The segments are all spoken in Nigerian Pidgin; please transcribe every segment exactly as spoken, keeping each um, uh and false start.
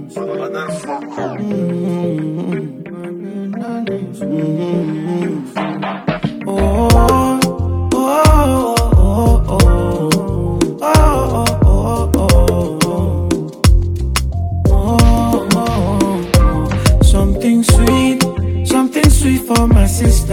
Something sweet, something sweet for my sister.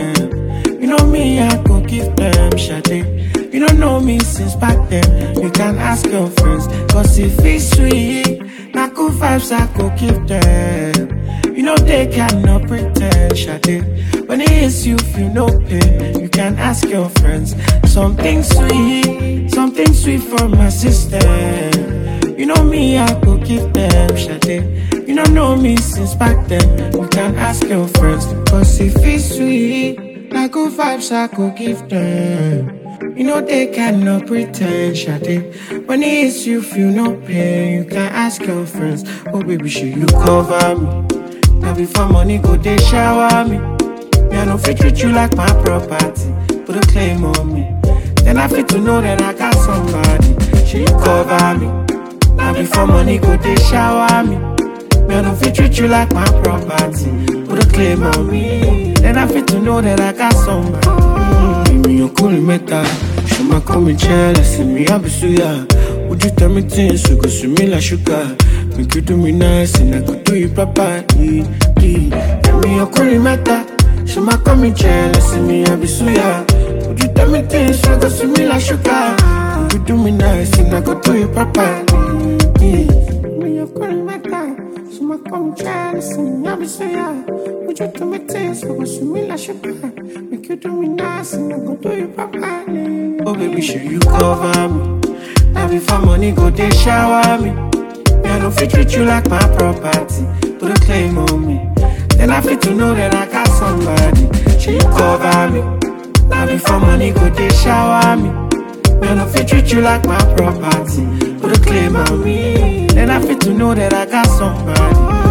You know me, I go give them Shade. You don't know me since back then. You can ask your friends, cause if it's sweet, na cool vibes I go give them. You know they cannot pretend, Shade. When it hits you, feel no pain. You can ask your friends. Something sweet, something sweet for my sister. You know me, I go give them Shade. You don't know me since back then. You can ask your friends, cause if it's sweet, na good vibes I go give them. You know they cannot pretend, Shade. When it hits you, feel no pain. You can ask your friends, oh baby, should you cover me? Now before money go, they shower me. Me, I don't fit treat you like my property. Put a claim on me. Then I fit to know that I got somebody. Should you cover me? Now before money go, they shower me. Me, I don't fit treat you like my property. Put a claim on me. Then I fit to know that I got somebody. Give me your cool metal. Show my coming jealous. See me, I be suya. Would you tell me things? You go see me like sugar. Make you do me nice and I could do you proper. Give me your cool metal. Show my coming jealous. See me, I be suya. Would you tell me things? You go see me like sugar. Make you do me nice and I could do you proper. Give me your cool metal. So my come jealous and I be so yeah. Would you do me things? You go see me like sugar. Make you do me nice and I go do you properly. Oh baby, should you cover me? Now before money go, they shower me. Me, I don't fit treat you like my property. Put a claim on me. Then I fit to know that I got somebody. Should you cover me? Now before money go, they shower me. Me, I don't fit treat you like my property. Put a claim on me. Then I fit to know that I got somebody.